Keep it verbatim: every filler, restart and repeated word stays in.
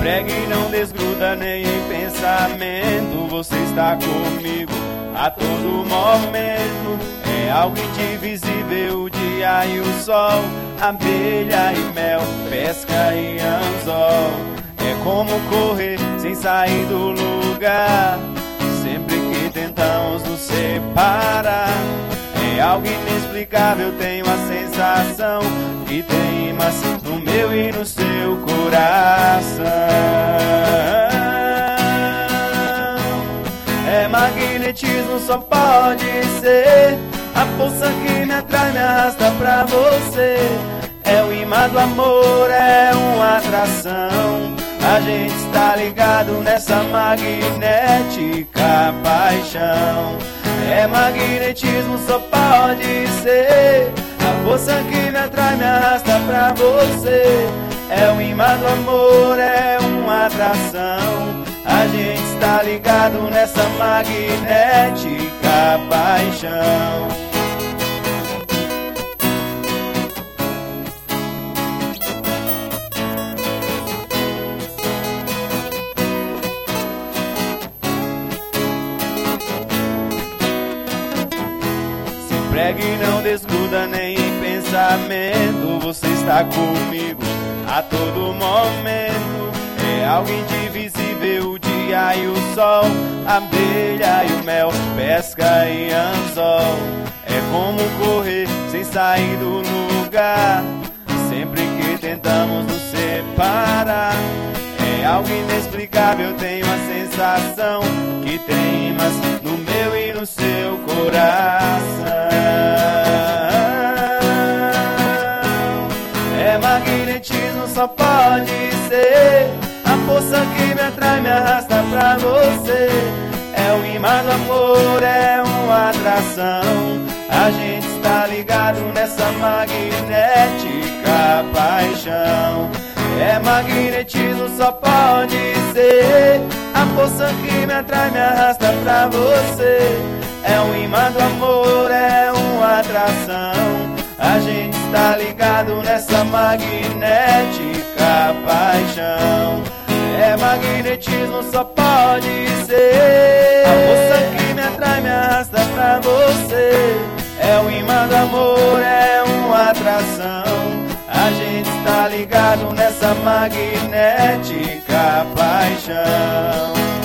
prega e não desgruda nem em pensamento. Você está comigo a todo momento. É algo indivisível, o dia e o sol, abelha e mel, pesca e anzol. É como correr sem sair do lugar, sempre que tentamos nos separar. É algo inexplicável, tenho a sensação que tem imãs no meu e no seu coração. É magnetismo, só pode ser a força que me atrai, me arrasta pra você. É o imã do amor, é uma atração. A gente está ligado nessa magnética paixão. É magnetismo, só pode ser a força que me atrai, me arrasta pra você. É o imã do amor, é uma atração. A gente está ligado nessa magnética paixão. Prega e não desgruda nem em pensamento. Você está comigo a todo momento. É algo indivisível, o dia e o sol, a abelha e o mel, pesca e anzol. É como correr sem sair do lugar, sempre que tentamos nos separar. É algo inexplicável, tenho a sensação que tem imãs no meu e no seu coração. É magnetismo, só pode ser a força que me atrai, me arrasta pra você. É o imã do amor, é uma atração. A gente está ligado nessa magnética paixão. É magnetismo, só pode ser a força que me atrai, me arrasta pra você. É o imã do amor, é uma atração. A gente está ligado nessa magnética paixão. É magnetismo, só pode ser a força que me atrai, me arrasta pra você. É o imã do amor, é uma atração. A gente está ligado nessa magnética paixão.